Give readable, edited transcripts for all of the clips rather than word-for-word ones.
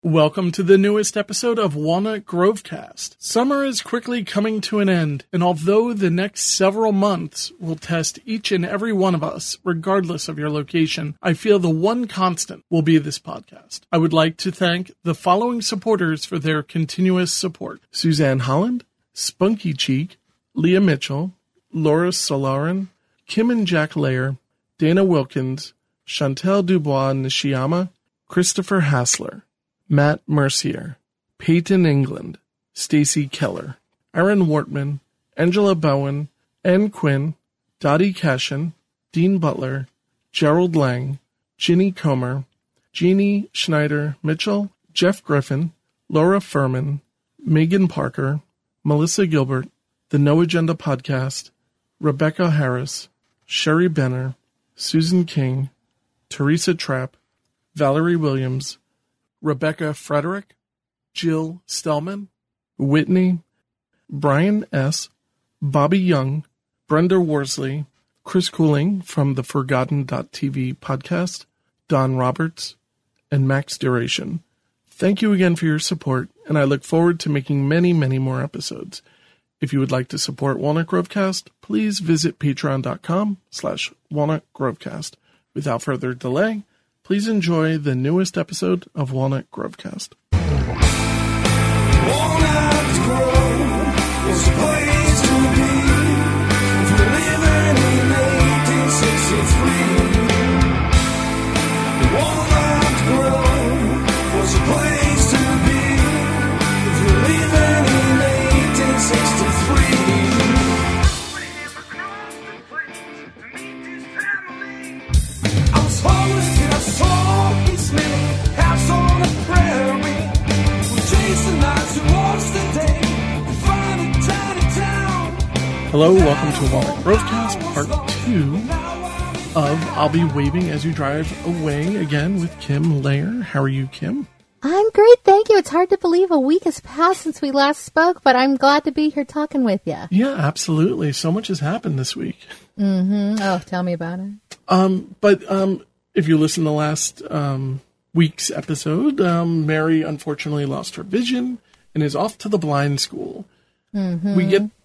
Welcome to the newest episode of Walnut Grovecast. Summer is quickly coming to an end, and although the next several months will test each and every one of us, regardless of your location, I feel the one constant will be this podcast. I would like to thank the following supporters for their continuous support: Suzanne Holland, Spunky Cheek, Leah Mitchell, Laura Solarin, Kim and Jack Lair, Dana Wilkins, Chantel Dubois Nishiyama, Christopher Hassler, Matt Mercier, Peyton England, Stacy Keller, Aaron Wortman, Angela Bowen, Ann Quinn, Dottie Cashin, Dean Butler, Gerald Lang, Ginny Comer, Jeannie Schneider Mitchell, Jeff Griffin, Laura Furman, Megan Parker, Melissa Gilbert, The No Agenda Podcast, Rebecca Harris, Sherry Benner, Susan King, Teresa Trapp, Valerie Williams, Rebecca Frederick, Jill Stellman, Whitney, Brian S., Bobby Young, Brenda Worsley, Chris Cooling from the Forgotten.tv podcast, Don Roberts, and Max Duration. Thank you again for your support, and I look forward to making many, many more episodes. If you would like to support Walnut Grovecast, please visit patreon.com/Walnut Grovecast. Without further delay, please enjoy the newest episode of Walnut Grovecast. Walnut Grove was a place to be if you're living in 1863. Walnut Grove was a place to be if you're living in 1863. I was homeless till I saw his many house on the prairie. We chased the nights towards the day to find a tiny town. Hello, welcome to Walnut Grovecast, part 2 of I'll Be Waving As You Drive Away, again with Kim Lair. How are you, Kim? I'm great, thank you. It's hard to believe a week has passed since we last spoke, but I'm glad to be here talking with you. Yeah, absolutely. So much has happened this week. Mm-hmm. Oh, tell me about it. But if you listen to last week's episode, Mary unfortunately lost her vision and is off to the blind school. Mm-hmm. We get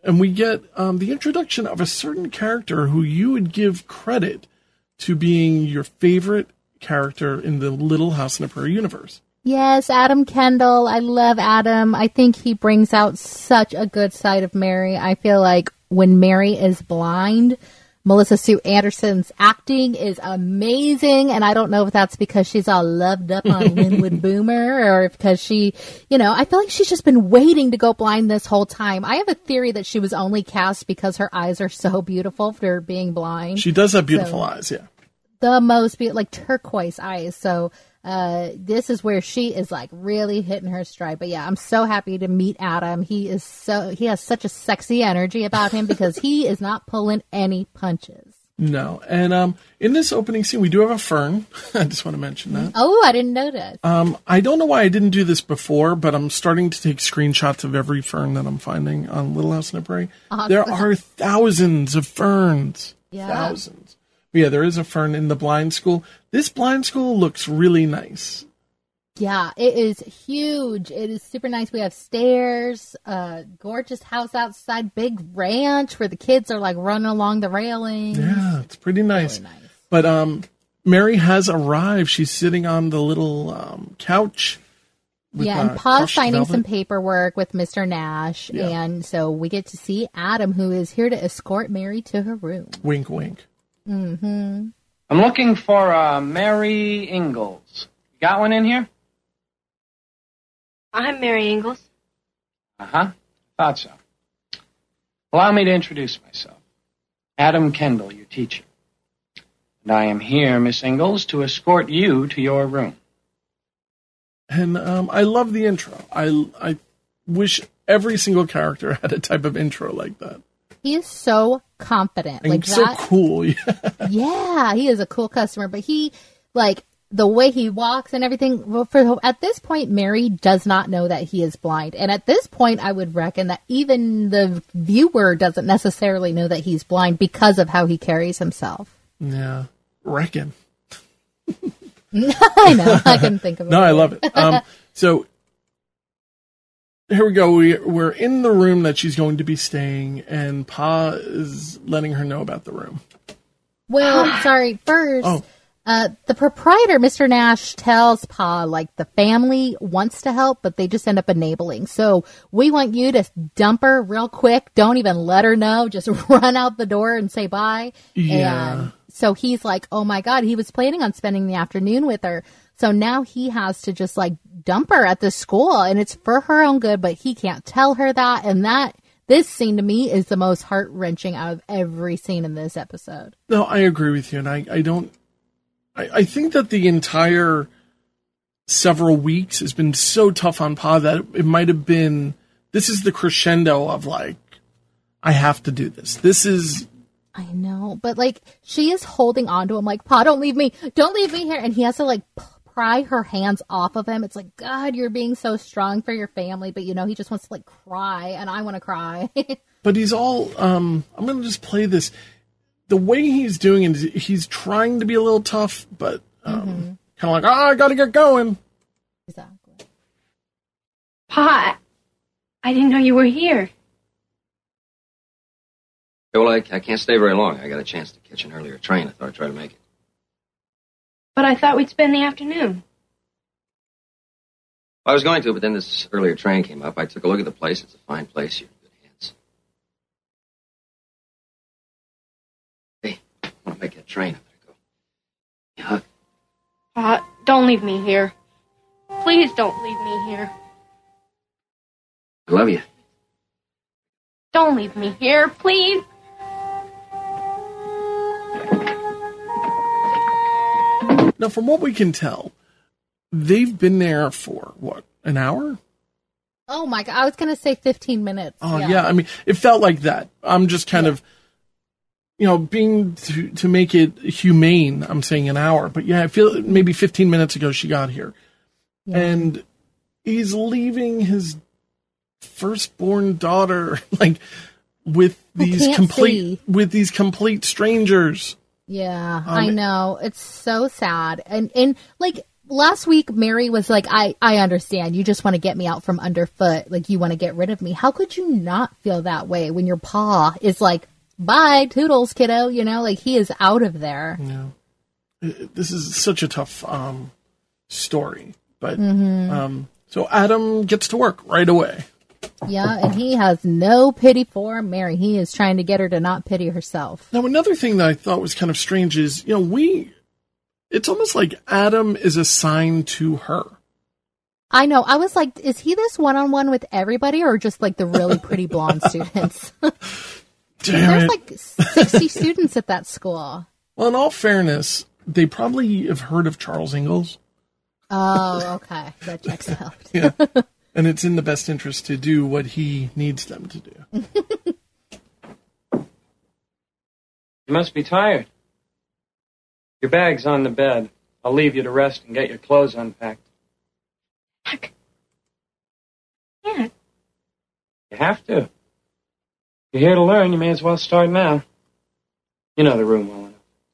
the introduction of a certain character who you would give credit to being your favorite character in the Little House on the Prairie universe. Yes, Adam Kendall. I love Adam. I think he brings out such a good side of Mary. I feel like when Mary is blind, Melissa Sue Anderson's acting is amazing, and I don't know if that's because she's all loved up on Linwood Boomer or because she, I feel like she's just been waiting to go blind this whole time. I have a theory that she was only cast because her eyes are so beautiful for being blind. She does have beautiful eyes, yeah. The most beautiful, like turquoise eyes, so this is where she is like really hitting her stride. But yeah, I'm so happy to meet Adam. He has such a sexy energy about him because he is not pulling any punches. No. And in this opening scene, we do have a fern. I just want to mention that. Oh, I didn't notice. I don't know why I didn't do this before, but I'm starting to take screenshots of every fern that I'm finding on Little House on the Prairie. Awesome. There are thousands of ferns. Yeah. Thousands. But yeah, there is a fern in the blind school. This blind school looks really nice. Yeah, it is huge. It is super nice. We have stairs, gorgeous house outside, big ranch where the kids are like running along the railings. Yeah, it's pretty nice. Really nice. But Mary has arrived. She's sitting on the little couch. With, and Pa's signing velvet. some paperwork with Mr. Nash. Yeah. And so we get to see Adam, who is here to escort Mary to her room. Wink, wink. Mm-hmm. I'm looking for Mary Ingalls. You got one in here? I'm Mary Ingalls. Uh-huh. Thought so. Allow me to introduce myself. Adam Kendall, your teacher. And I am here, Miss Ingalls, to escort you to your room. And I love the intro. I wish every single character had a type of intro like that. He is so confident. And like so that. cool. Yeah. Yeah, he is a cool customer. But he, like, the way he walks and everything, well, at this point, Mary does not know that he is blind. And at this point, I would reckon that even the viewer doesn't necessarily know that he's blind because of how he carries himself. Yeah. Reckon. I know. I couldn't think of it. No, I love it. So here we go. We're in the room that she's going to be staying, and Pa is letting her know about the room. Well, sorry. First, the proprietor, Mr. Nash, tells Pa, like, the family wants to help, but they just end up enabling. So we want you to dump her real quick. Don't even let her know. Just run out the door and say bye. Yeah. And so he's like, oh my God, he was planning on spending the afternoon with her. So now he has to just, like, dump her at the school, and it's for her own good, but he can't tell her that. And this scene to me is the most heart-wrenching out of every scene in this episode. No, I agree with you, and I think that the entire several weeks has been so tough on Pa that it might have been, this is the crescendo of, like, I have to do this. This is... I know, but, like, she is holding on to him, like, Pa, don't leave me here, and he has to, like, pry her hands off of him. It's like, God, you're being so strong for your family, but, you know, he just wants to, like, cry, and I want to cry. But he's all, I'm going to just play this. The way he's doing it, he's trying to be a little tough, but kind of like, I got to get going. Exactly. Pa, I didn't know you were here. Well, I can't stay very long. I got a chance to catch an earlier train. I thought I'd try to make it. But I thought we'd spend the afternoon. I was going to, but then this earlier train came up. I took a look at the place. It's a fine place. You're in good hands. Hey, I want to make that train. I better go. Yeah. Pa, don't leave me here. Please don't leave me here. I love you. Don't leave me here, please. Now, from what we can tell, they've been there for, what, an hour? Oh, my God. I was going to say 15 minutes. Oh, yeah. I mean, it felt like that. I'm just kind of, you know, being to make it humane, I'm saying an hour. But, yeah, I feel maybe 15 minutes ago she got here. Yeah. And he's leaving his firstborn daughter, like, with these complete strangers. Yeah, I know. It's so sad. And like last week, Mary was like, I understand. You just want to get me out from underfoot. Like, you want to get rid of me. How could you not feel that way when your Pa is like, bye, toodles, kiddo? You know, like, he is out of there. Yeah. This is such a tough story. But so Adam gets to work right away. Yeah, and he has no pity for Mary. He is trying to get her to not pity herself. Now, another thing that I thought was kind of strange is, you know, it's almost like Adam is assigned to her. I know. I was like, is he this one-on-one with everybody or just like the really pretty blonde students? There's like 60 students at that school. Well, in all fairness, they probably have heard of Charles Ingalls. Oh, okay. That checks out. Yeah. And it's in the best interest to do what he needs them to do. You must be tired. Your bag's on the bed. I'll leave you to rest and get your clothes unpacked. Heck. Yeah. You have to. You're here to learn, you may as well start now. You know the room well enough.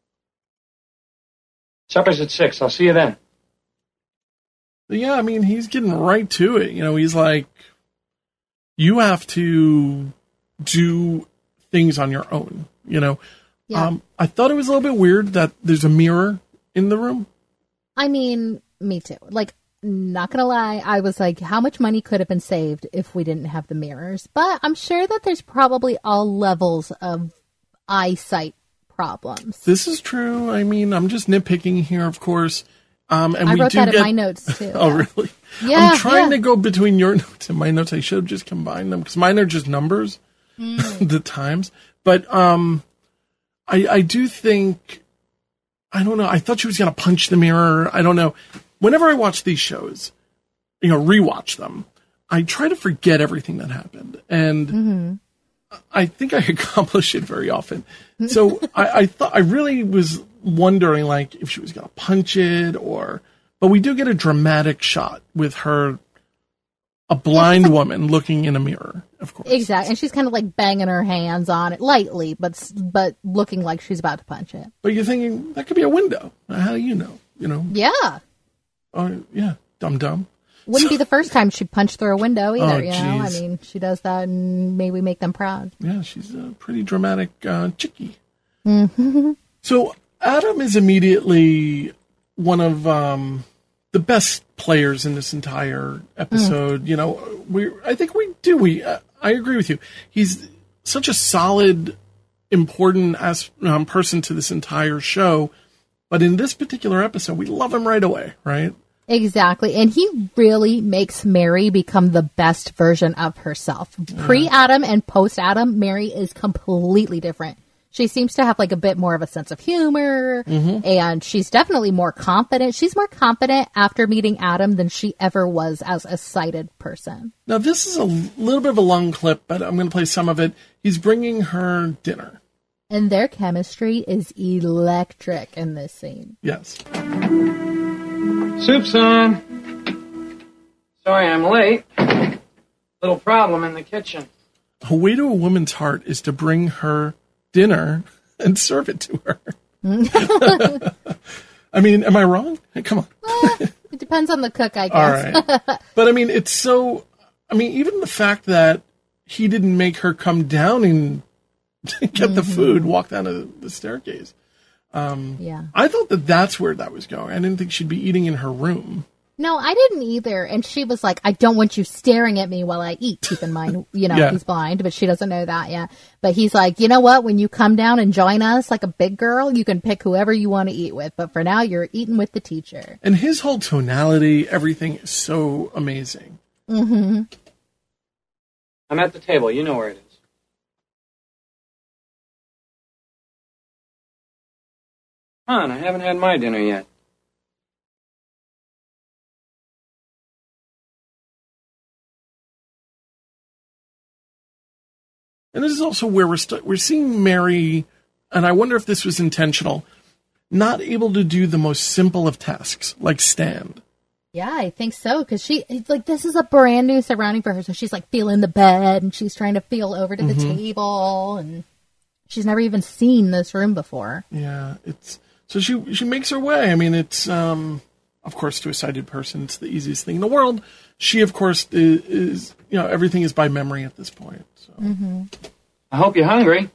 Supper's at 6. I'll see you then. Yeah, I mean, he's getting right to it. You know, he's like, you have to do things on your own, you know. Yeah. I thought it was a little bit weird that there's a mirror in the room. I mean, me too. Like, not gonna lie, I was like, how much money could have been saved if we didn't have the mirrors? But I'm sure that there's probably all levels of eyesight problems. This is true. I mean, I'm just nitpicking here, of course. And I wrote that in my notes, too. Oh, really? Yeah. I'm trying to go between your notes and my notes. I should have just combined them because mine are just numbers, the times. But I do think, I don't know, I thought she was going to punch the mirror. I don't know. Whenever I watch these shows, you know, rewatch them, I try to forget everything that happened. And I think I accomplish it very often. So I thought, I really was wondering, like, if she was going to punch it but we do get a dramatic shot with her, a blind woman looking in a mirror, of course. Exactly. And she's kind of like banging her hands on it lightly, but looking like she's about to punch it. But you're thinking, that could be a window. How do you know? Yeah. Yeah, dum-dum. Wouldn't be the first time she punched through a window either, Oh, you know? I geez. mean, she does that and maybe make them proud. Yeah, she's a pretty dramatic chickie. Mm-hmm. So Adam is immediately one of the best players in this entire episode. I think we do. I agree with you. He's such a solid, important person to this entire show. But in this particular episode, we love him right away, right? Exactly. And he really makes Mary become the best version of herself. Pre-Adam and post-Adam, Mary is completely different. She seems to have like a bit more of a sense of humor, and she's definitely more confident. She's more confident after meeting Adam than she ever was as a sighted person. Now, this is a little bit of a long clip, but I'm going to play some of it. He's bringing her dinner. And their chemistry is electric in this scene. Yes. Soup's on. Sorry I'm late. Little problem in the kitchen. A way to a woman's heart is to bring her dinner and serve it to her. I mean, am I wrong? Hey, come on. It depends on the cook, I All guess. right. But I mean, it's so, even the fact that he didn't make her come down and get the food, walk down the staircase. Yeah. I thought that's where that was going. I didn't think she'd be eating in her room. No, I didn't either. And she was like, I don't want you staring at me while I eat. Keep in mind, Yeah. He's blind, but she doesn't know that yet. But he's like, you know what? When you come down and join us like a big girl, you can pick whoever you want to eat with. But for now, you're eating with the teacher. And his whole tonality, everything is so amazing. Mm-hmm. I'm at the table. You know where it is. Come on, I haven't had my dinner yet. And this is also where we're seeing Mary, and I wonder if this was intentional, not able to do the most simple of tasks, like stand. Yeah, I think so. Because this is a brand new surrounding for her. So she's like feeling the bed and she's trying to feel over to the table. And she's never even seen this room before. Yeah, so she makes her way. I mean, it's, of course, to a sighted person, it's the easiest thing in the world. She, of course, is everything is by memory at this point. So. Mm-hmm. I hope you're hungry.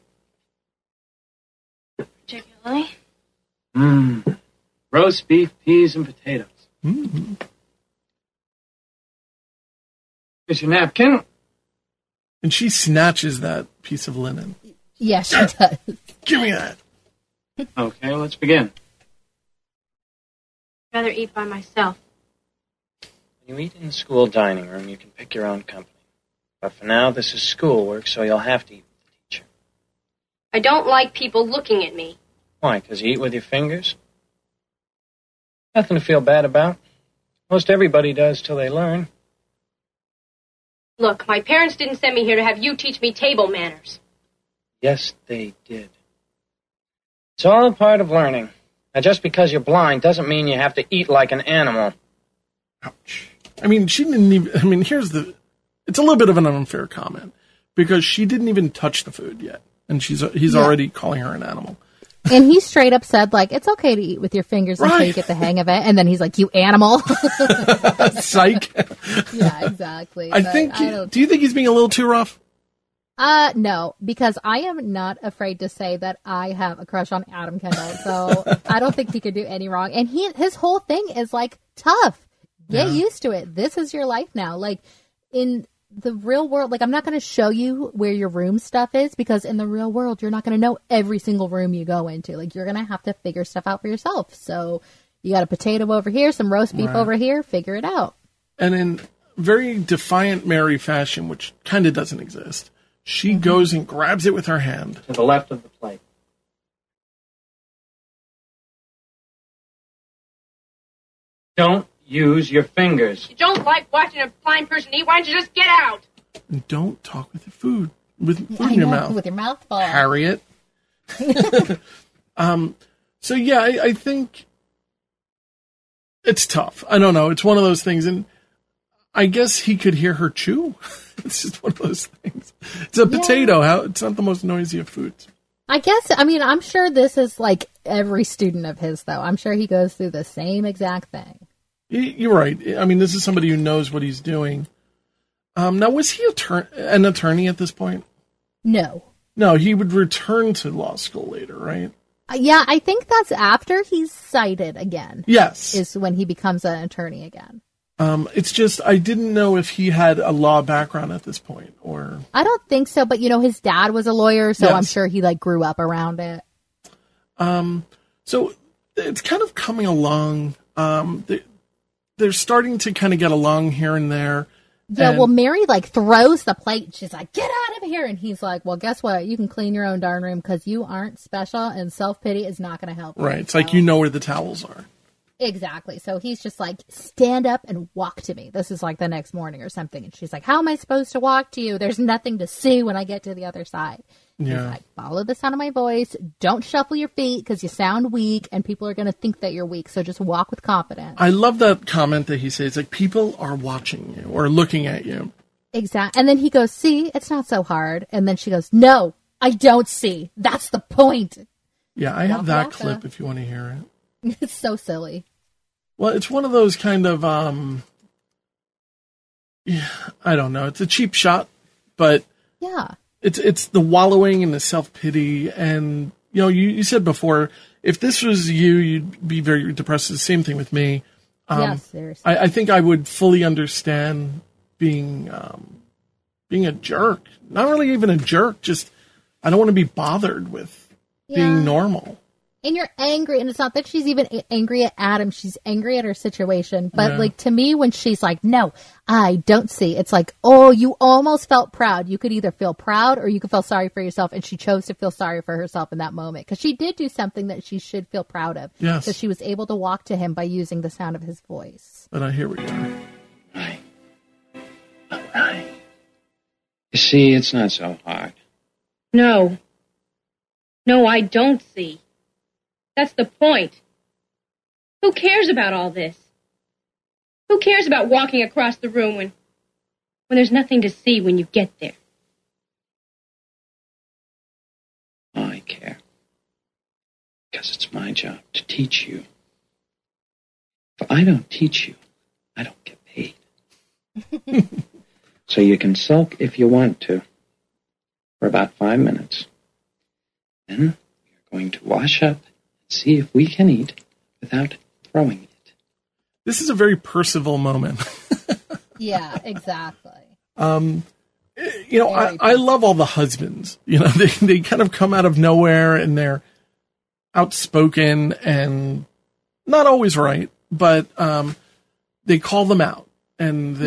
Particularly? Roast beef, peas, and potatoes. Mm-hmm. Here's your napkin. And she snatches that piece of linen. Yeah, she does. Give me that. Okay, let's begin. I'd rather eat by myself. When you eat in the school dining room, you can pick your own company. But for now, this is schoolwork, so you'll have to eat with the teacher. I don't like people looking at me. Why, because you eat with your fingers? Nothing to feel bad about. Most everybody does till they learn. Look, my parents didn't send me here to have you teach me table manners. Yes, they did. It's all a part of learning. Now, just because you're blind doesn't mean you have to eat like an animal. Ouch. I mean, she didn't even, it's a little bit of an unfair comment because she didn't even touch the food yet. And he's already calling her an animal. And he straight up said, like, it's okay to eat with your fingers until you get the hang of it. And then he's like, you animal. Psych. Yeah, exactly. Do you think he's being a little too rough? No, because I am not afraid to say that I have a crush on Adam Kendall. So I don't think he could do any wrong. And his whole thing is like, tough. Get used to it. This is your life now. Like in the real world, like I'm not going to show you where your room stuff is because in the real world, you're not going to know every single room you go into. Like you're going to have to figure stuff out for yourself. So you got a potato over here, some roast beef over here, figure it out. And in very defiant Mary fashion, which kind of doesn't exist, she goes and grabs it with her hand. To the left of the plate. Don't use your fingers. You don't like watching a blind person eat, why don't you just get out? And don't talk with food in I your know, mouth. with your mouth full. Harriet. So yeah, I think it's tough. I don't know. It's one of those things, and I guess he could hear her chew. It's just one of those things. It's a potato. It's not the most noisy of foods. I guess, I mean, I'm sure this is like every student of his, though. I'm sure he goes through the same exact thing. You're right. I mean, this is somebody who knows what he's doing. Now, was he an attorney at this point? No. No, he would return to law school later, right? Yeah, I think that's after he's cited again. Yes. Is when he becomes an attorney again. It's just, I didn't know if he had a law background at this point, or... I don't think so, but, his dad was a lawyer, so Yes. I'm sure he, grew up around it. So it's kind of coming along. They're starting to kind of get along here and there. Yeah, And- well, Mary, throws the plate. She's like, get out of here. And he's like, well, guess what? You can clean your own darn room because you aren't special, and self-pity is not going to help you. Right. It's like, you know where the towels are. Exactly. So he's just like, stand up and walk to me. This is the next morning or something. And she's like, how am I supposed to walk to you? There's nothing to see when I get to the other side. Yeah. He's like, follow the sound of my voice. Don't shuffle your feet because you sound weak and people are going to think that you're weak. So just walk with confidence. I love that comment that he says, people are watching you or looking at you. Exactly. And then he goes, see, it's not so hard. And then she goes, no, I don't see. That's the point. Yeah, I have that Waka. clip if you want to hear it. It's so silly. Well, it's one of those kind of, yeah, I don't know. It's a cheap shot, but Yeah. it's the wallowing and the self-pity. And, you said before, if this was you, you'd be very depressed. It's the same thing with me. Yes, seriously. I think I would fully understand being a jerk. Not really even a jerk, just I don't want to be bothered with Yeah. being normal. And you're angry, and it's not that she's even angry at Adam. She's angry at her situation. But, Yeah. to me, when she's like, no, I don't see, it's like, oh, you almost felt proud. You could either feel proud or you could feel sorry for yourself. And she chose to feel sorry for herself in that moment. Because she did do something that she should feel proud of. Yes. So she was able to walk to him by using the sound of his voice. But here we are. Right. All right. You see, it's not so hard. No. No, I don't see. That's the point. Who cares about all this? Who cares about walking across the room when there's nothing to see when you get there? I care. Because it's my job to teach you. If I don't teach you, I don't get paid. So you can sulk if you want to for about 5 minutes. Then we're going to wash up and see if we can eat without throwing it. This is a very Percival moment. Yeah, exactly. I love all the husbands. They kind of come out of nowhere and they're outspoken and not always right, but they call them out and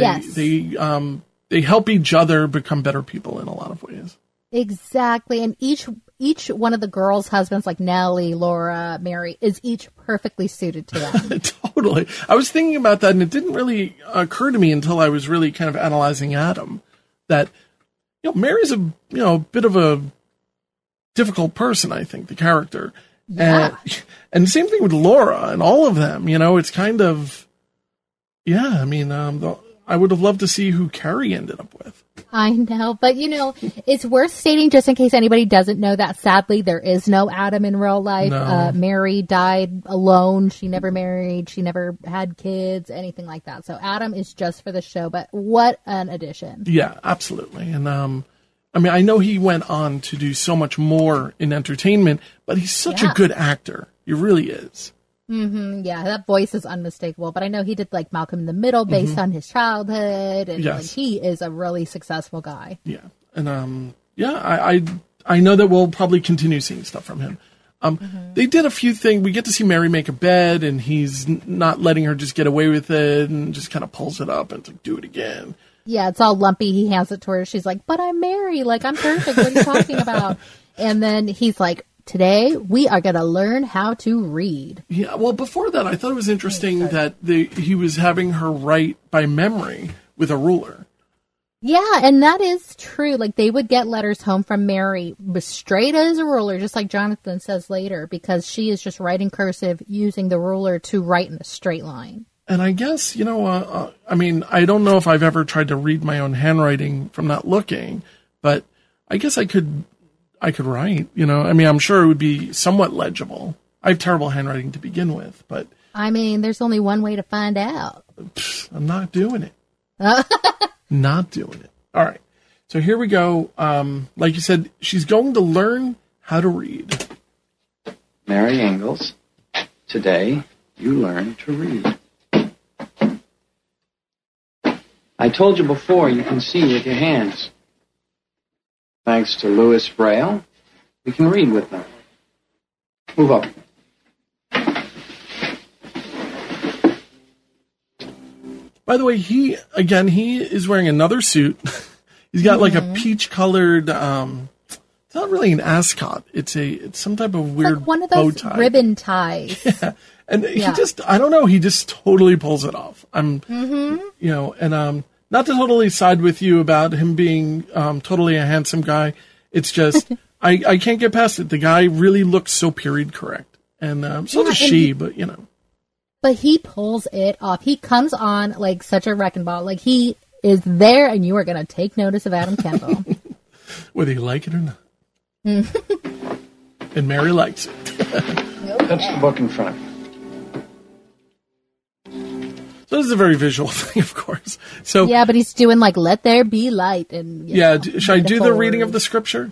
they help each other become better people in a lot of ways. Exactly. And each one of the girls' husbands, like Nellie, Laura, Mary, is each perfectly suited to them. Totally. I was thinking about that, and it didn't really occur to me until I was really kind of analyzing Adam, that, Mary's a bit of a difficult person, I think, the character. Yeah. And the same thing with Laura and all of them, it's kind of, yeah, I mean, I would have loved to see who Carrie ended up with. I know, but it's worth stating just in case anybody doesn't know that sadly there is no Adam in real life. No. Mary died alone. She never married. She never had kids, anything like that. So Adam is just for the show, but what an addition. Yeah, absolutely. And, I know he went on to do so much more in entertainment, but he's such a good actor. He really is. Mm-hmm, yeah, that voice is unmistakable. But I know he did Malcolm in the Middle based on his childhood, and Yes. he is a really successful guy. Yeah. And, I know that we'll probably continue seeing stuff from him. They did a few things. We get to see Mary make a bed, and he's not letting her just get away with it, and just kind of pulls it up and it's like, do it again. Yeah, it's all lumpy. He hands it to her. She's like, but I'm Mary. I'm perfect. What are you talking about? And then he's like, today we are going to learn how to read. Yeah, well, before that, I thought it was interesting that he was having her write by memory with a ruler. Yeah, and that is true. They would get letters home from Mary straight as a ruler, just like Jonathan says later, because she is just writing cursive using the ruler to write in a straight line. And I guess, I don't know if I've ever tried to read my own handwriting from not looking, but I guess I could I could write, you know. I mean, I'm sure it would be somewhat legible. I have terrible handwriting to begin with, but I mean, there's only one way to find out. I'm not doing it. Not doing it. All right. So here we go. Like you said, she's going to learn how to read. Mary Ingalls, today you learn to read. I told you before, you can see with your hands. Thanks to Louis Braille, we can read with them. Move up. By the way, he is wearing another suit. He's got like a peach-colored, it's not really an ascot. It's some type of weird like one of bow those tie. ribbon ties. Yeah. And he I don't know, he just totally pulls it off. You know, and not to totally side with you about him being totally a handsome guy. It's just, I can't get past it. The guy really looks so period correct. And so does she, but you know. But he pulls it off. He comes on like such a wrecking ball. Like he is there and you are going to take notice of Adam Kendall. Whether you like it or not. And Mary likes it. Touch the book in front. So this is a very visual thing, of course. So yeah, but he's doing like "Let there be light" and should I do the reading of the scripture?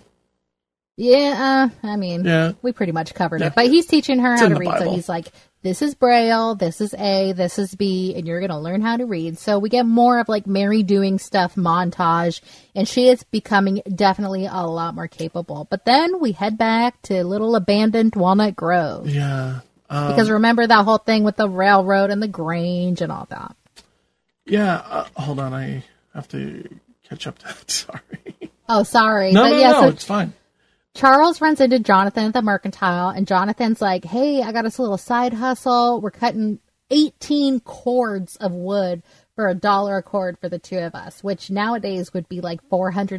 Yeah, I mean, we pretty much covered it. But he's teaching her how to read. So he's like, "This is Braille, this is A, this is B, and you're going to learn how to read." So we get more of like Mary doing stuff montage, and she is becoming definitely a lot more capable. But then we head back to little abandoned Walnut Grove. Yeah. Because remember that whole thing with the railroad and the Grange and all that. Yeah. Hold on. I have to catch up to that. Sorry. Oh, sorry. No, so it's fine. Charles runs into Jonathan at the mercantile, and Jonathan's like, "Hey, I got us a little side hustle. We're cutting 18 cords of wood for $1 a cord for the two of us," which nowadays would be like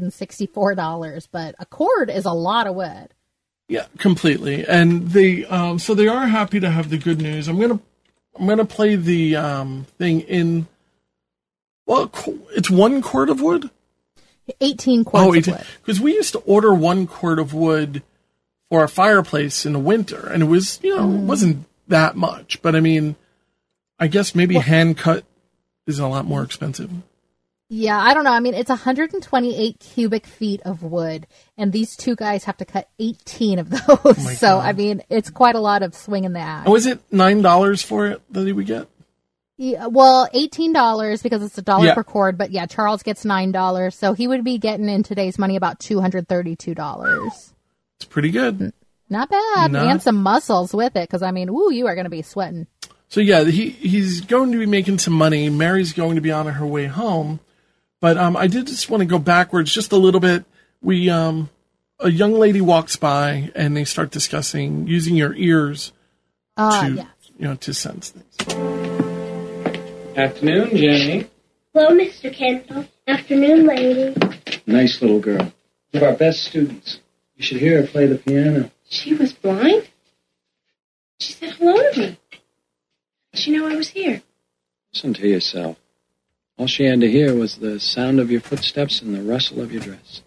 $464. But a cord is a lot of wood. Yeah, completely. And they so they are happy to have the good news. I'm gonna play the thing in. Well, it's 1 cord of wood. 18 cords of wood. Because we used to order 1 cord of wood for a fireplace in the winter, and it was it wasn't that much. But I mean, I guess maybe hand cut is a lot more expensive. Yeah, I don't know. I mean, it's 128 cubic feet of wood, and these two guys have to cut 18 of those. So, I mean, it's quite a lot of swinging the axe. Oh, is it $9 for it that he would get? Yeah, well, $18 because it's $1 per cord, but yeah, Charles gets $9, so he would be getting in today's money about $232. It's pretty good. Not bad, and some muscles with it, because I mean, you are going to be sweating. So yeah, he's going to be making some money. Mary's going to be on her way home. But I did just want to go backwards just a little bit. We a young lady walks by and they start discussing using your ears to sense things. Afternoon, Jenny. Hello, Mr. Kendall. Afternoon, lady. Nice little girl. One of our best students. You should hear her play the piano. She was blind? She said hello to me. Did she know I was here? Listen to yourself. All she had to hear was the sound of your footsteps and the rustle of your dress.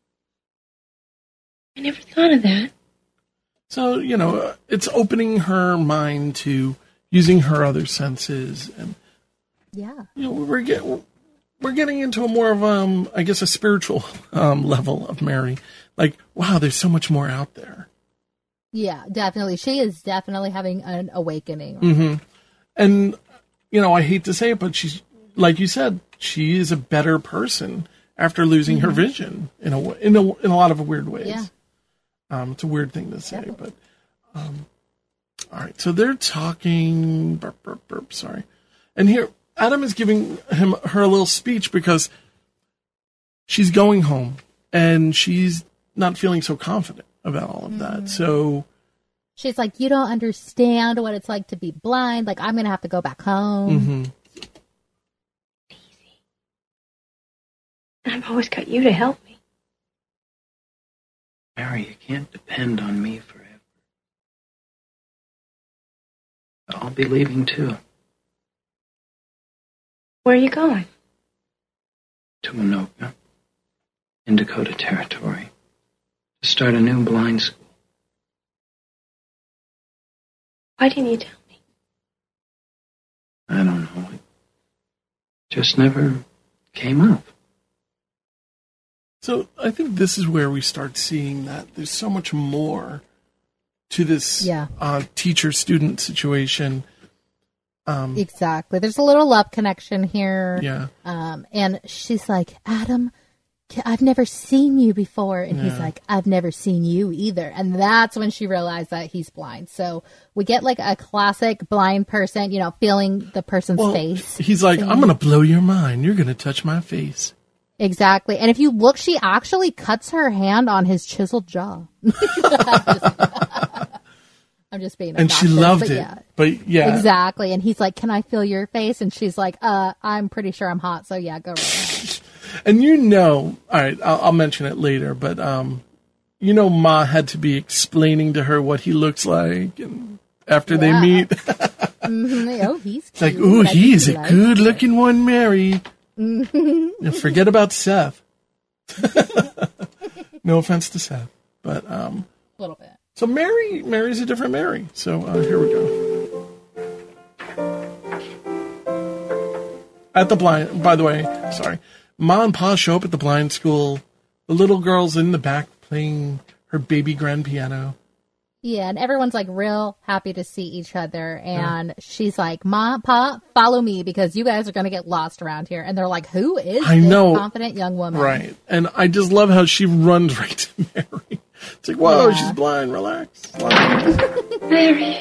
I never thought of that. So, it's opening her mind to using her other senses. And, we're getting into a more of, I guess, a spiritual level of Mary. Like, wow, there's so much more out there. Yeah, definitely. She is definitely having an awakening. Mm-hmm. And, I hate to say it, but she's, like you said, she is a better person after losing her vision in a lot of weird ways. Yeah. It's a weird thing to say, but all right. So they're talking. Burp, burp, burp. Sorry. And here, Adam is giving her a little speech because she's going home and she's not feeling so confident about all of that. So she's like, "You don't understand what it's like to be blind. Like, I'm going to have to go back home." Mm-hmm. I've always got you to help me. Mary, you can't depend on me forever. I'll be leaving too. Where are you going? To Anoka, in Dakota Territory, to start a new blind school. Why didn't you tell me? I don't know. It just never came up. So I think this is where we start seeing that there's so much more to this teacher-student situation. Exactly. There's a little love connection here. Yeah. And she's like, Adam, I've never seen you before. And he's like, I've never seen you either. And that's when she realized that he's blind. So we get like a classic blind person, feeling the person's face. He's like, I'm going to blow your mind. You're going to touch my face. Exactly. And if you look, she actually cuts her hand on his chiseled jaw. I'm just being and she loved it. But yeah. Exactly. And he's like, can I feel your face? And she's like, I'm pretty sure I'm hot. So yeah, go right ahead. And all right, I'll mention it later, but Ma had to be explaining to her what he looks like and after they meet. Oh, he's cute. It's like, ooh, he's a good-looking one, Mary. Forget about Seth. No offense to Seth, but a little bit. So Mary's a different Mary. So here we go. At the blind, by the way, sorry, Ma and Pa show up at the blind school. The little girl's in the back playing her baby grand piano. Yeah, and everyone's like real happy to see each other. And she's like, Ma, Pa, follow me because you guys are going to get lost around here. And they're like, who is this confident young woman? Right. And I just love how she runs right to Mary. It's like, whoa, she's blind. Relax. Mary.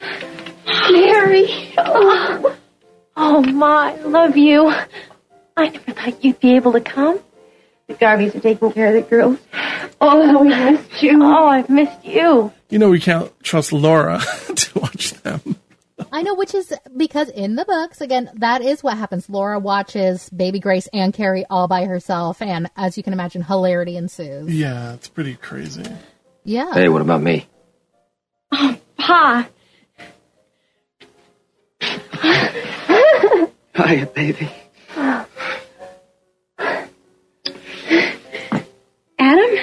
Oh, Ma, I love you. I never thought you'd be able to come. The Garveys are taking care of the girls. Oh, how we missed you. Oh, I've missed you. We can't trust Laura to watch them. I know, which is because in the books, again, that is what happens. Laura watches Baby Grace and Carrie all by herself, and as you can imagine, hilarity ensues. Yeah, it's pretty crazy. Yeah. Hey, what about me? Oh, Pa. Hiya, baby. Adam?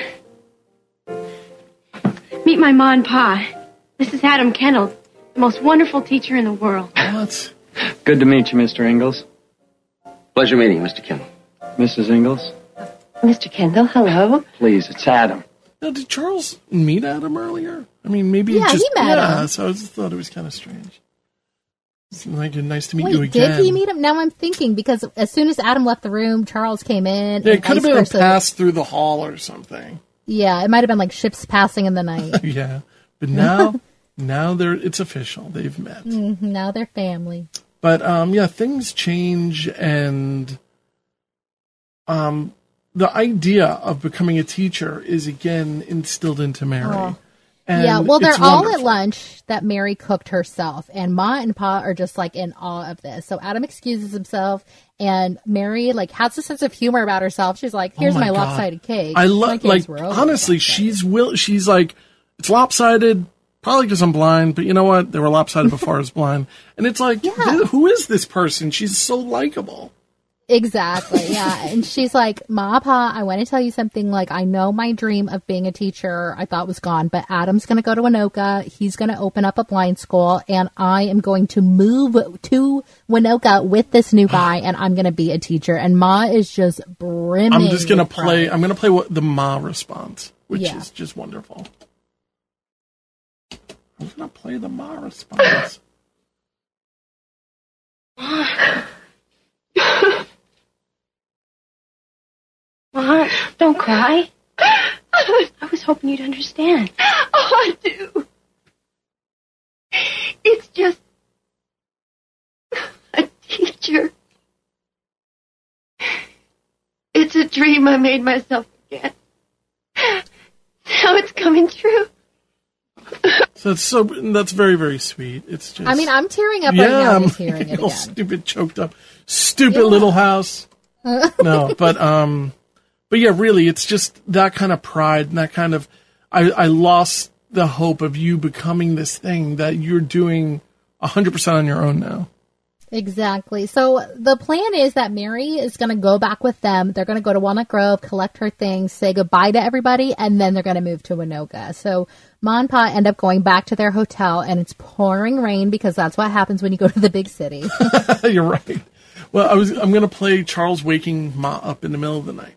Meet my Ma and Pa. This is Adam Kendall, the most wonderful teacher in the world. What? Good to meet you, Mr. Ingalls. Pleasure meeting you, Mr. Kendall. Mrs. Ingalls? Mr. Kendall, hello. Please, it's Adam. Now, did Charles meet Adam earlier? I mean, maybe he met him. So I just thought it was kind of strange. It's like, nice to meet you Wait, again. did he meet him? Now I'm thinking, because as soon as Adam left the room, Charles came in. Yeah, it could have been versa. a pass through the hall or something. Yeah, it might have been like ships passing in the night. Yeah, but now it's official. They've met. Now they're family. But things change, and the idea of becoming a teacher is again instilled into Mary. Oh. And well, they're it's all wonderful. at lunch that Mary cooked herself, and Ma and Pa are just like in awe of this. So Adam excuses himself, and Mary has a sense of humor about herself. She's like, "Here's my God. lopsided cake." I love, honestly, she's like, it's lopsided, probably because I'm blind, but you know what? They were lopsided before I was blind. And it's like, who is this person? She's so likable. Exactly, yeah. And she's like, Ma, Pa, I want to tell you something. I know my dream of being a teacher I thought was gone, but Adam's going to go to Winoka. He's going to open up a blind school, and I am going to move to Winoka with this new guy, and I'm going to be a teacher. And Ma is just brimming. I'm just going to play, pride. I'm going to play the Ma response, which is just wonderful. I'm going to play the Ma response. Ma, don't cry. I was hoping you'd understand. Oh, I do. It's just a teacher. It's a dream I made myself forget. Now it's coming true. So that's very, very sweet. It's just. I mean, I'm tearing up right now just hearing it all again. stupid, choked up, stupid little house. No, but yeah, really, it's just that kind of pride and that kind of. I lost the hope of you becoming this thing that you're doing 100% on your own now. Exactly. So the plan is that Mary is going to go back with them. They're going to go to Walnut Grove, collect her things, say goodbye to everybody, and then they're going to move to Winoka. So Ma and Pa end up going back to their hotel, and it's pouring rain because that's what happens when you go to the big city. You're right. Well, I'm going to play Charles waking Ma up in the middle of the night.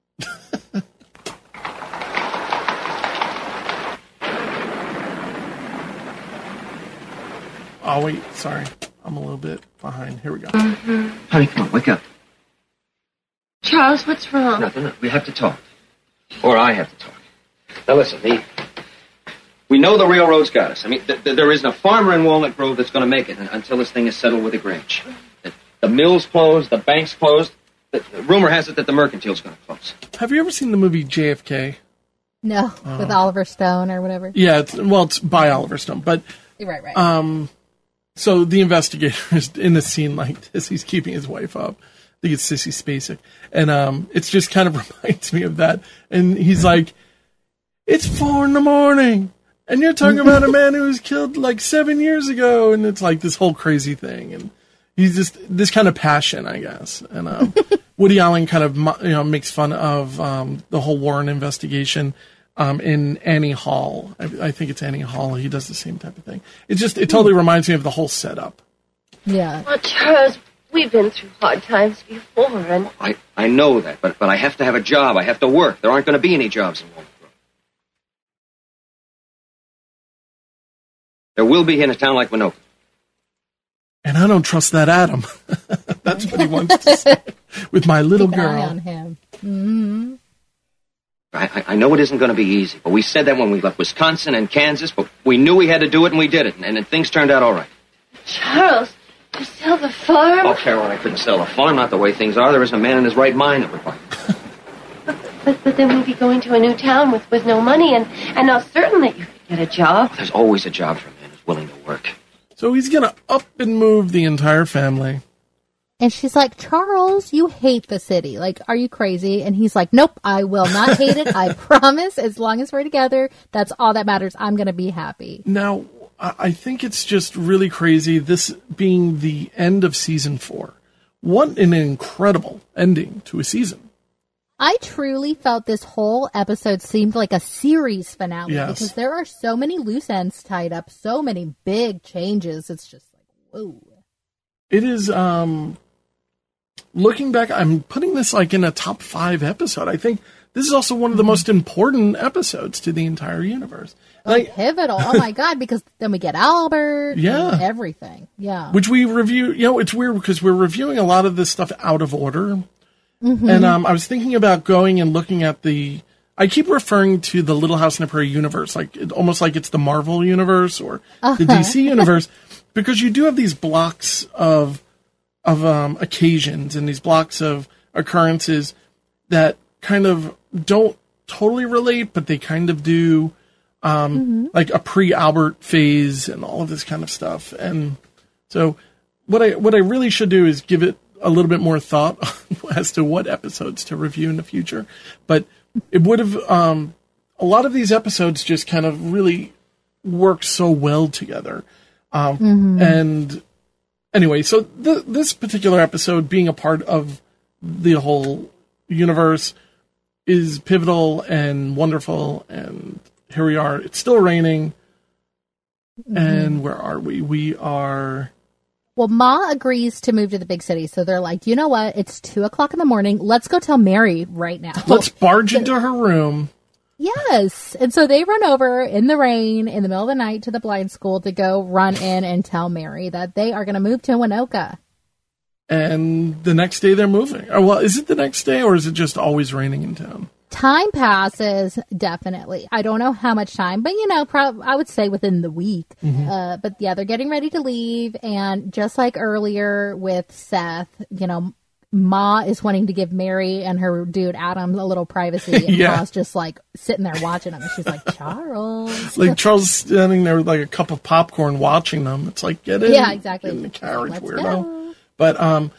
Oh, wait. Sorry. I'm a little bit behind. Here we go. Honey, come on, wake up. Charles, what's wrong? Nothing. We have to talk. Or I have to talk. Now listen, we know the railroad's got us. I mean, there isn't a farmer in Walnut Grove that's going to make it until this thing is settled with the Grange. The mill's closed, the bank's closed. The rumor has it that the mercantile's going to close. Have you ever seen the movie JFK? No, with Oliver Stone or whatever. Yeah, it's by Oliver Stone. But right. So the investigator is in a scene like this. He's keeping his wife up. I think it's Sissy Spacek. And it's just kind of reminds me of that. And he's like, it's 4 a.m. and you're talking about a man who was killed like 7 years ago. And it's like this whole crazy thing. And he's just this kind of passion, I guess. And Woody Allen kind of makes fun of the whole Warren investigation. In Annie Hall. I think it's Annie Hall. He does the same type of thing. It totally reminds me of the whole setup. Yeah. Well, Charles, we've been through hard times before, and... I know that, but I have to have a job. I have to work. There aren't going to be any jobs in Walnut Grove. There will be in a town like Winoka. And I don't trust that Adam. That's what he wants to say. With my little Keep an girl. eye on him. Mm-hmm. I know it isn't going to be easy, but we said that when we left Wisconsin and Kansas, but we knew we had to do it, and we did it, and things turned out all right. Charles, you sell the farm? Oh, Carol, I couldn't sell a farm, not the way things are. There isn't a man in his right mind that would buy it. But then we'd be going to a new town with no money, and not certain that you could get a job. There's always a job for a man who's willing to work. So he's going to up and move the entire family. And she's like, Charles, you hate the city. Like, are you crazy? And he's like, nope, I will not hate it. I promise. As long as we're together, that's all that matters. I'm going to be happy. Now, I think it's just really crazy, this being the end of season 4. What an incredible ending to a season. I truly felt this whole episode seemed like a series finale. Yes. Because there are so many loose ends tied up, so many big changes. It's just like, whoa. It is, looking back, I'm putting this like in a top 5 episode. I think this is also one of the most important episodes to the entire universe. Pivotal. Oh my God, because then we get Albert. Yeah. And everything. Yeah. Which we review, it's weird because we're reviewing a lot of this stuff out of order. Mm-hmm. And I was thinking about going and looking at I keep referring to the Little House on the Prairie universe, almost like it's the Marvel universe or the DC universe, because you do have these blocks of occasions and these blocks of occurrences that kind of don't totally relate, but they kind of do, like a pre-Albert phase and all of this kind of stuff. And so what I really should do is give it a little bit more thought as to what episodes to review in the future. But it would have, a lot of these episodes just kind of really work so well together. And anyway, so this particular episode being a part of the whole universe is pivotal and wonderful. And here we are. It's still raining. And where are we? We are... Well, Ma agrees to move to the big city. So they're like, you know what? It's 2:00 in the morning. Let's go tell Mary right now. Let's barge into her room. Yes. And so they run over in the rain in the middle of the night to the blind school to go run in and tell Mary that they are going to move to Winoka. And the next day they're moving. Well, is it the next day or is it just always raining in town? Time passes, definitely. I don't know how much time, but I would say within the week. But yeah, they're getting ready to leave. And just like earlier with Seth, Ma is wanting to give Mary and her dude Adam a little privacy, and Yeah. Ma's just like sitting there watching them, and she's like, Charles. Like Charles standing there with like a cup of popcorn watching them. It's like, get in, Yeah, exactly. get in the carriage, Let's weirdo. go. But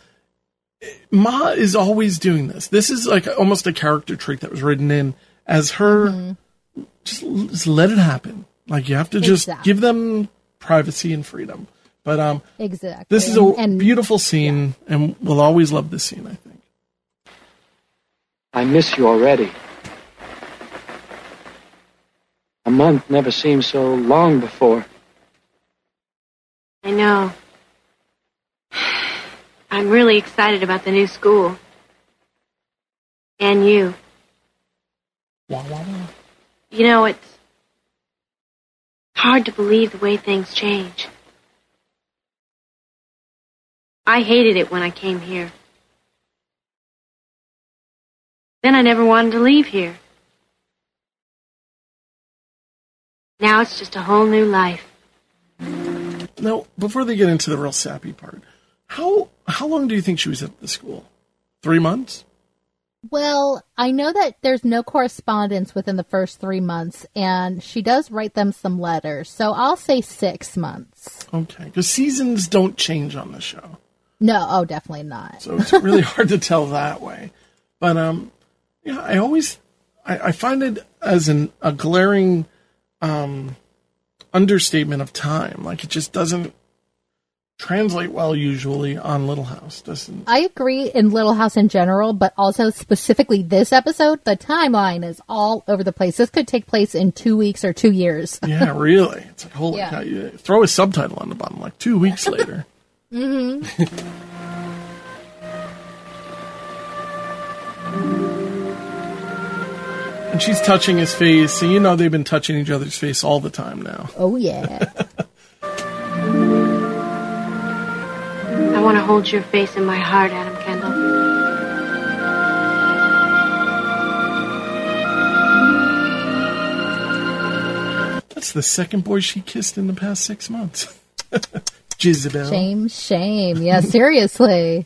Ma is always doing this. This is like almost a character trait that was written in as her, just let it happen. Like you have to just Exactly. give them privacy and freedom. But Exactly. this is a beautiful scene, and we'll always love this scene, I think. I miss you already. A month never seemed so long before. I know. I'm really excited about the new school. And you. Wah, wah, wah. You know, it's hard to believe the way things change. I hated it when I came here. Then I never wanted to leave here. Now it's just a whole new life. Now, before they get into the real sappy part, how long do you think she was at the school? 3 months? Well, I know that there's no correspondence within the first 3 months, and she does write them some letters, so I'll say 6 months. Okay, because seasons don't change on the show. No, oh, definitely not. So it's really hard to tell that way. But, yeah, I find it as a glaring understatement of time. Like, it just doesn't translate well usually on Little House. Doesn't. I agree in Little House in general, but also specifically this episode, the timeline is all over the place. This could take place in 2 weeks or 2 years. Yeah, really. It's like, holy Yeah. cow. You throw a subtitle on the bottom, like 2 weeks later. Mm-hmm. And she's touching his face, and you know they've been touching each other's face all the time now. Oh, yeah. I want to hold your face in my heart, Adam Kendall. That's the second boy she kissed in the past 6 months. Jezebel. Shame. Yeah, seriously.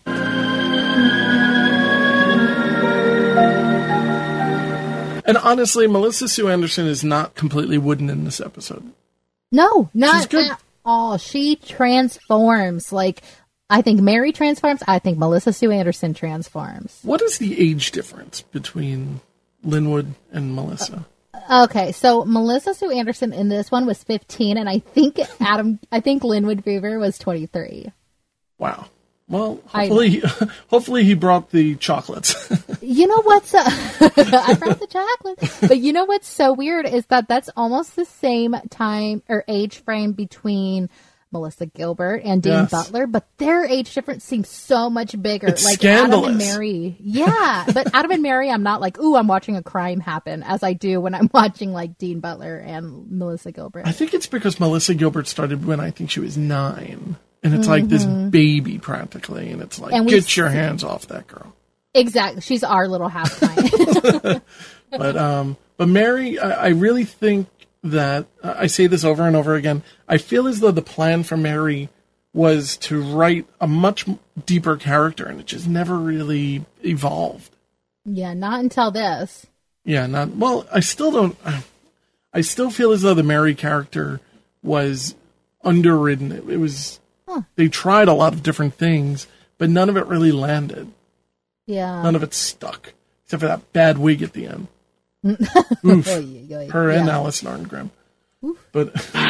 And honestly, Melissa Sue Anderson is not completely wooden in this episode. No, She's not good. at all. She transforms. Like, I think Mary transforms. I think Melissa Sue Anderson transforms. What is the age difference between Linwood and Melissa? Okay, so Melissa Sue Anderson in this one was 15, and I think Linwood Beaver was 23. Wow. Well, hopefully he brought the chocolates. You know what's I brought the chocolate, but you know what's so weird is that that's almost the same time or age frame between Melissa Gilbert and Dean Yes. Butler, but their age difference seems so much bigger. It's like scandalous. Adam and Mary, yeah, but Adam and Mary, I'm not like, ooh, I'm watching a crime happen, as I do when I'm watching like Dean Butler and Melissa Gilbert. I think it's because Melissa Gilbert started when I think she was 9. And it's like this baby practically. And it's like, And we get your hands off that girl. Exactly, she's our little halftime. But Mary, I really think that, I say this over and over again, I feel as though the plan for Mary was to write a much deeper character, and it just never really evolved. Yeah, not until this. Yeah, I still feel as though the Mary character was underwritten. It was, they tried a lot of different things, but none of it really landed. Yeah. None of it stuck, except for that bad wig at the end. Oof. Her and Alice Arngrim. But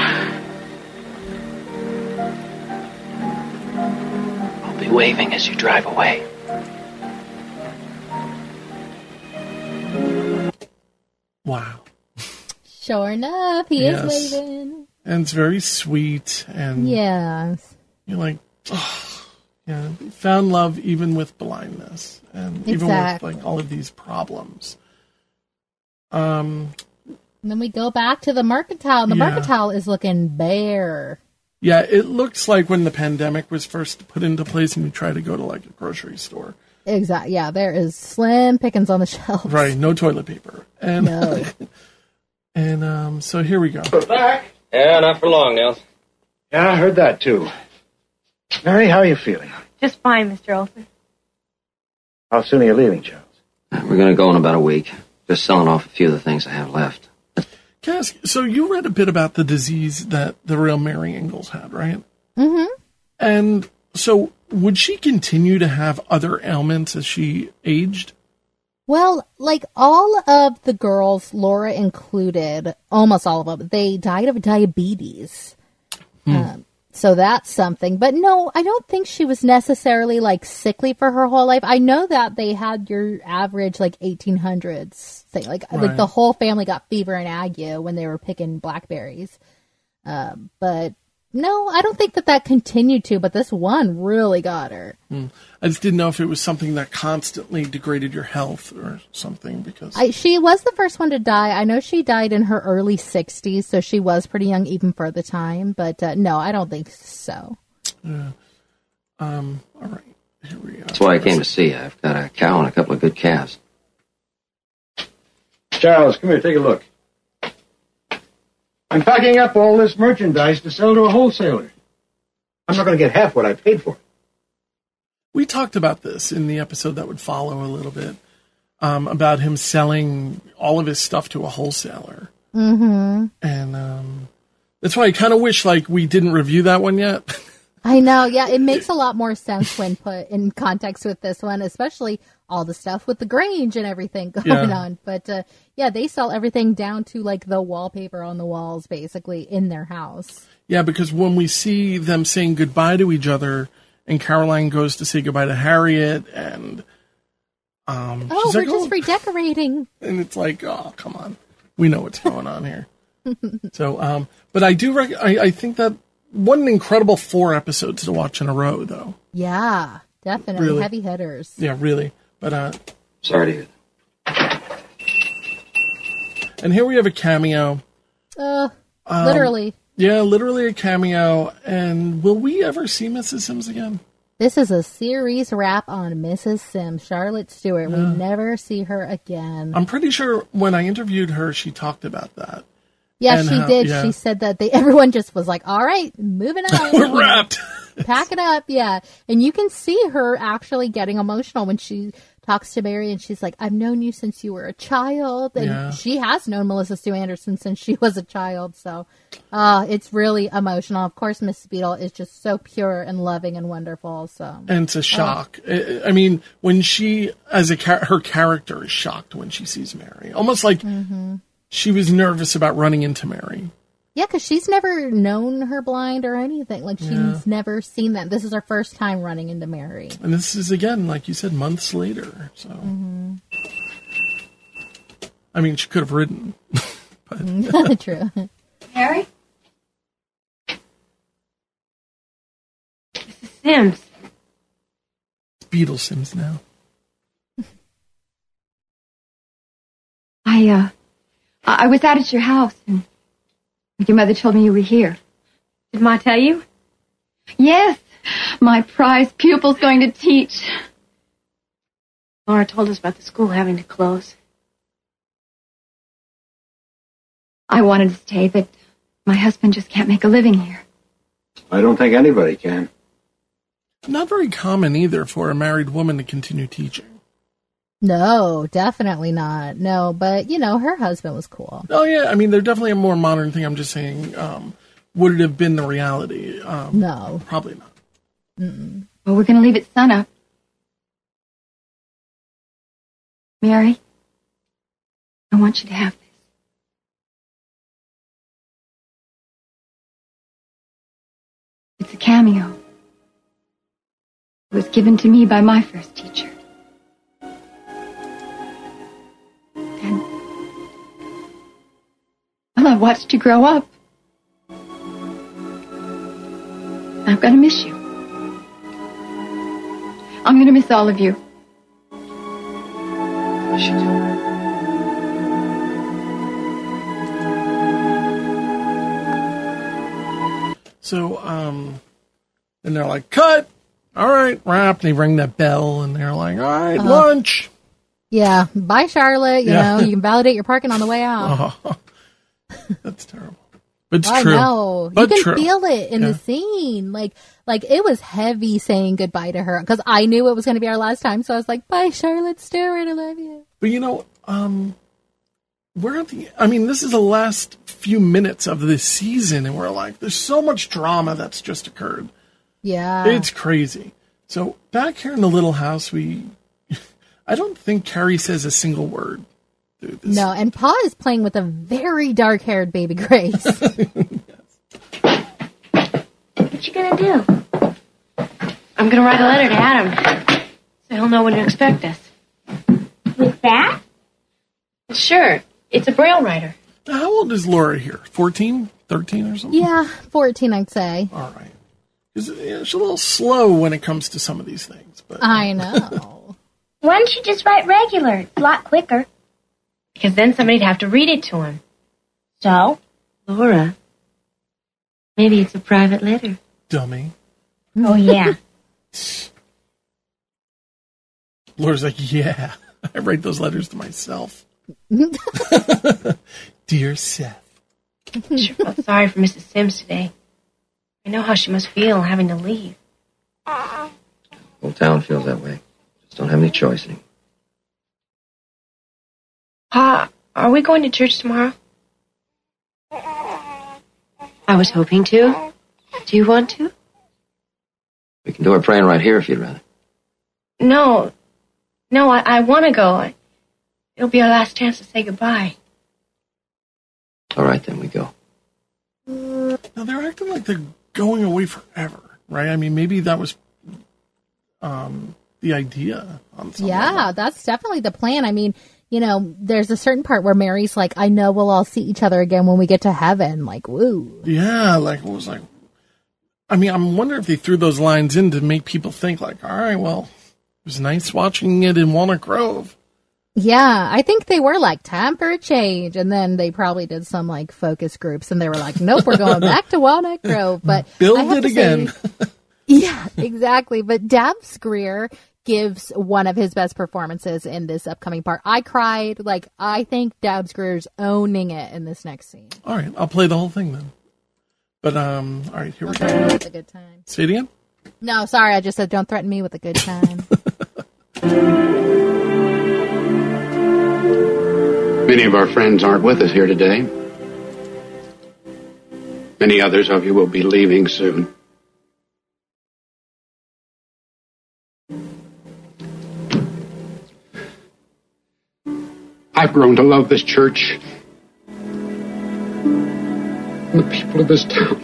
I'll be waving as you drive away. wow. Sure enough, he Yes. is waving. And it's very sweet, and Yes. you're like, oh, yeah, found love even with blindness, and even Exactly. with like all of these problems. And then we go back to the Mercantile, and the Yeah. Mercantile is looking bare. Yeah, it looks like when the pandemic was first put into place, and we tried to go to like a grocery store. Exactly. Yeah, there is slim pickings on the shelves. Right, no toilet paper, and No. and so here we go. Back? Yeah, not for long, Nels. Yeah, I heard that too. Mary, how are you feeling? Just fine, Mr. Olson. How soon are you leaving, Charles? We're going to go in about a week. Just selling off a few of the things I have left. Can I ask, so you read a bit about the disease that the real Mary Ingalls had, right? Mm-hmm. And so would she continue to have other ailments as she aged? Well, like all of the girls, Laura included, almost all of them, they died of diabetes. So that's something. But no, I don't think she was necessarily like sickly for her whole life. I know that they had your average like 1800s thing. Like the whole family got fever and ague when they were picking blackberries. But no, I don't think that continued to, but this one really got her. I just didn't know if it was something that constantly degraded your health or something, because she was the first one to die. I know she died in her early 60s, so she was pretty young even for the time, but no, I don't think so. Yeah. All right. Here we go. That's why I came to see you. I've got a cow and a couple of good calves. Charles, come here, take a look. I'm packing up all this merchandise to sell to a wholesaler. I'm not going to get half what I paid for it. We talked about this in the episode that would follow a little bit, about him selling all of his stuff to a wholesaler. Mm-hmm. And that's why I kind of wish like we didn't review that one yet. I know, yeah, it makes a lot more sense when put in context with this one, especially all the stuff with the Grange and everything going on. But yeah, they sell everything down to like the wallpaper on the walls, basically, in their house. Yeah, because when we see them saying goodbye to each other, and Caroline goes to say goodbye to Harriet, and she's we're like, just redecorating. And it's like, oh, come on, we know what's going on here. So, but I do, I think that. What an incredible 4 episodes to watch in a row, though. Yeah, definitely. Really. Heavy hitters. Yeah, really. But, sorry to hear that. And here we have a cameo. Literally. Yeah, literally a cameo. And will we ever see Mrs. Sims again? This is a series wrap on Mrs. Sims, Charlotte Stewart. We never see her again. I'm pretty sure when I interviewed her, she talked about that. Yeah, she did. Yeah. She said that everyone just was like, all right, moving on. We're wrapped. Pack it up, yeah. And you can see her actually getting emotional when she talks to Mary, and she's like, I've known you since you were a child. And she has known Melissa Sue Anderson since she was a child. So it's really emotional. Of course, Mrs. Beadle is just so pure and loving and wonderful. So And it's a shock. I mean, when she, as her character is shocked when she sees Mary. Almost like... Mm-hmm. She was nervous about running into Mary. Yeah, because she's never known her blind or anything. Like, she's never seen that. This is her first time running into Mary. And this is, again, like you said, months later. So, I mean, she could have ridden. But True. Harry? Mrs. Sims. It's Beadle Sims now. I was out at your house, and your mother told me you were here. Did Ma tell you? Yes, my prize pupil's going to teach. Laura told us about the school having to close. I wanted to stay, but my husband just can't make a living here. I don't think anybody can. Not very common either for a married woman to continue teaching. No, definitely not. No, but, her husband was cool. Oh, yeah. I mean, they're definitely a more modern thing. I'm just saying, would it have been the reality? No. Probably not. Mm-mm. Well, we're going to leave at sunup. Mary, I want you to have this. It's a cameo. It was given to me by my first teacher. Well, I've watched you grow up. I'm going to miss you. I'm going to miss all of you. Yes, you do. So, and they're like, cut! All right, wrap. They ring that bell, and they're like, all right, lunch. Yeah, bye, Charlotte. You know, you can validate your parking on the way out. That's terrible. But it's true. I know. But you can true. feel it in the scene. Like it was heavy saying goodbye to her because I knew it was going to be our last time. So I was like, bye, Charlotte Stewart. I love you. But we're at this is the last few minutes of this season, and we're like, there's so much drama that's just occurred. Yeah. It's crazy. So back here in the little house, I don't think Carrie says a single word. No, and Pa is playing with a very dark-haired baby Grace. What you gonna do? I'm going to write a letter to Adam so he'll know when to expect us. With that? Sure. It's a Braille writer. How old is Laura here? 14? 13 or something? Yeah, 14, I'd say. All right. She's a little slow when it comes to some of these things. But I know. Why don't you just write regular? It's a lot quicker. Because then somebody'd have to read it to him. So? Laura, maybe it's a private letter. Dummy. Oh, yeah. Laura's like, yeah, I write those letters to myself. Dear Seth. Sure felt sorry for Mrs. Sims today. I know how she must feel having to leave. Whole town feels that way. Just don't have any choice anymore. Pa, are we going to church tomorrow? I was hoping to. Do you want to? We can do our praying right here if you'd rather. No, I want to go. It'll be our last chance to say goodbye. All right, then we go. Now, they're acting like they're going away forever, right? I mean, maybe that was the idea on some level. That's definitely the plan. I mean, you know, there's a certain part where Mary's like, I know we'll all see each other again when we get to heaven. Like, woo. Yeah, like, it was like, I mean, I'm wondering if they threw those lines in to make people think, like, all right, well, it was nice watching it in Walnut Grove. Yeah, I think they were like, time for a change. And then they probably did some like focus groups and they were like, nope, we're going back to Walnut Grove. But Build it again. Yeah, exactly. But Dabbs Greer gives one of his best performances in this upcoming part. I cried. Like, I think Dabbs Greer's owning it in this next scene. All right, I'll play the whole thing then. But, all right, here we go. With a good time. Say it again? No, sorry, I just said don't threaten me with a good time. Many of our friends aren't with us here today. Many others of you will be leaving soon. I've grown to love this church and the people of this town.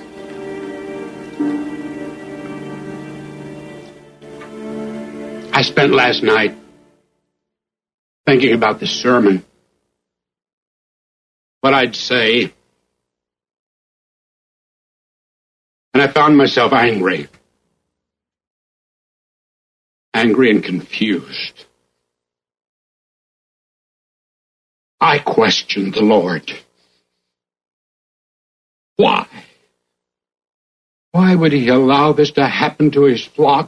I spent last night thinking about this sermon. What I'd say. And I found myself angry. Angry and confused. I questioned the Lord. Why? Why would he allow this to happen to his flock?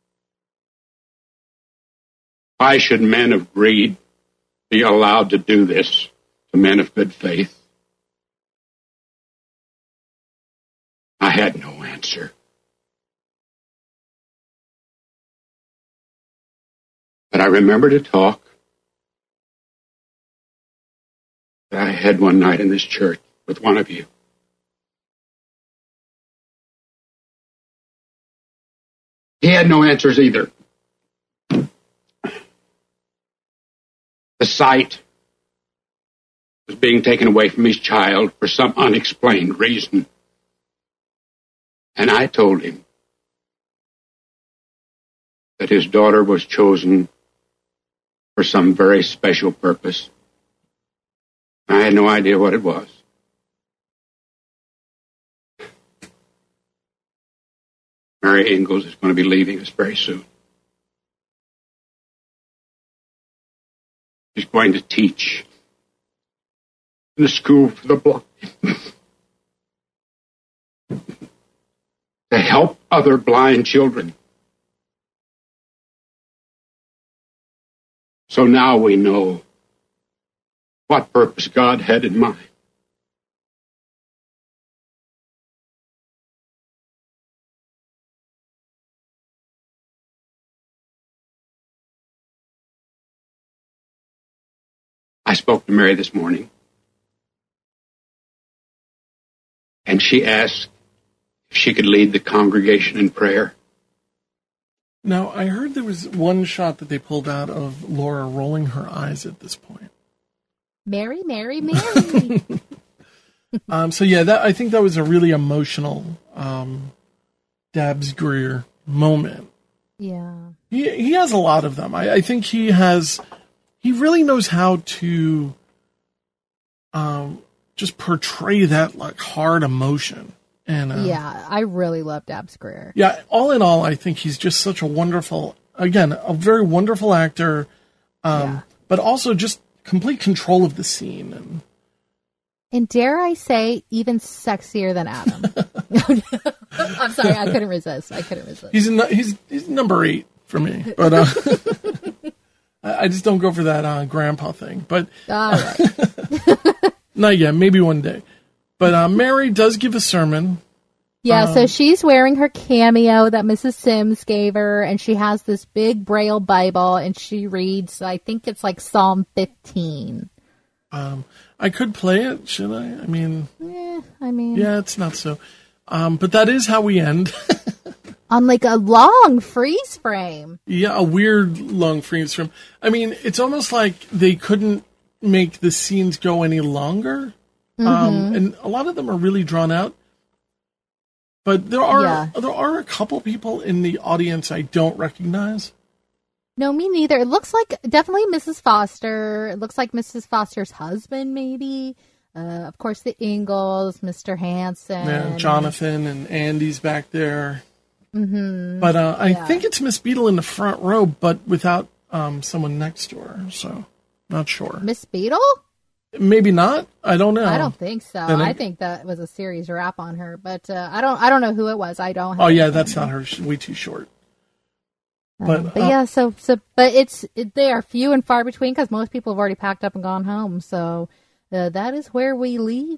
Why should men of greed be allowed to do this to men of good faith? I had no answer. But I remembered a talk that I had one night in this church with one of you. He had no answers either. The sight was being taken away from his child for some unexplained reason. And I told him that his daughter was chosen for some very special purpose. I had no idea what it was. Mary Ingalls is going to be leaving us very soon. She's going to teach in the school for the blind. To help other blind children. So now we know what purpose God had in mind. I spoke to Mary this morning, and she asked if she could lead the congregation in prayer. Now, I heard there was one shot that they pulled out of Laura rolling her eyes at this point. Mary, Mary, Mary. So yeah, I think that was a really emotional Dabbs Greer moment. Yeah. He has a lot of them. I think he really knows how to just portray that like hard emotion. And yeah, I really love Dabbs Greer. Yeah, all in all, I think he's just such a wonderful, again, a very wonderful actor, but also just complete control of the scene. And dare I say, even sexier than Adam. I'm sorry, I couldn't resist. He's number 8 for me, but I just don't go for that grandpa thing. But all right, not yet. Maybe one day. But Mary does give a sermon. Yeah, so she's wearing her cameo that Mrs. Sims gave her, and she has this big Braille Bible, and she reads, I think it's like Psalm 15. I could play it, should I? I mean... Yeah, it's not so. But that is how we end. On like a long freeze frame. Yeah, a weird long freeze frame. I mean, it's almost like they couldn't make the scenes go any longer. And a lot of them are really drawn out. But there are a couple people in the audience I don't recognize. No, me neither. It looks like definitely Mrs. Foster. It looks like Mrs. Foster's husband, maybe. Of course, the Ingalls, Mr. Hanson. Yeah, Jonathan and Andy's back there. Mm-hmm. But I think it's Miss Beadle in the front row, but without someone next to her. So, not sure. Miss Beadle? Maybe not. I don't know. I don't think so. I think that was a series wrap on her, but I don't know who it was. I don't. Oh yeah, that's not her. She's way too short. But yeah, but they are few and far between because most people have already packed up and gone home. So that is where we leave.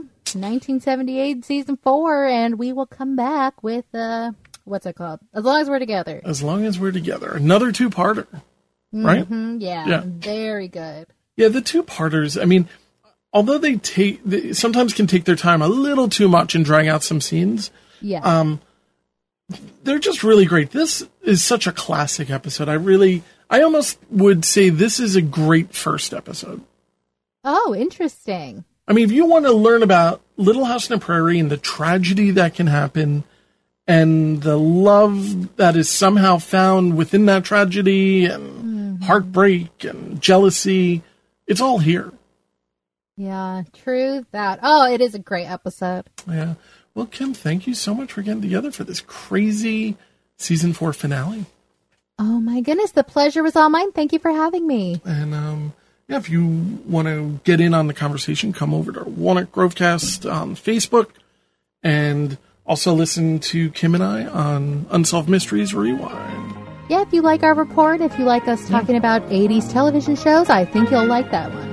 1978 season 4, and we will come back with what's it called? As Long as We're Together. As Long as We're Together, another 2-parter, right? Yeah, very good. Yeah, the 2-parters, I mean, although they sometimes can take their time a little too much and drag out some scenes. Yeah. They're just really great. This is such a classic episode. I almost would say this is a great first episode. Oh, interesting. I mean, if you want to learn about Little House on the Prairie and the tragedy that can happen and the love that is somehow found within that tragedy and heartbreak and jealousy, it's all here. Yeah, true that. Oh, it is a great episode. Yeah. Well, Kim, thank you so much for getting together for this crazy season 4 finale. Oh my goodness, the pleasure was all mine. Thank you for having me. And if you want to get in on the conversation, come over to Walnut Grovecast on Facebook, and also listen to Kim and I on Unsolved Mysteries Rewind. Yeah, if you like our report, if you like us talking about 80s television shows, I think you'll like that one.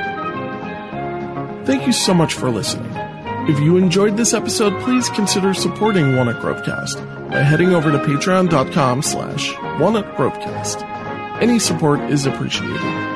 Thank you so much for listening. If you enjoyed this episode, please consider supporting Walnut Grovecast by heading over to patreon.com/WalnutGrovecast. Any support is appreciated.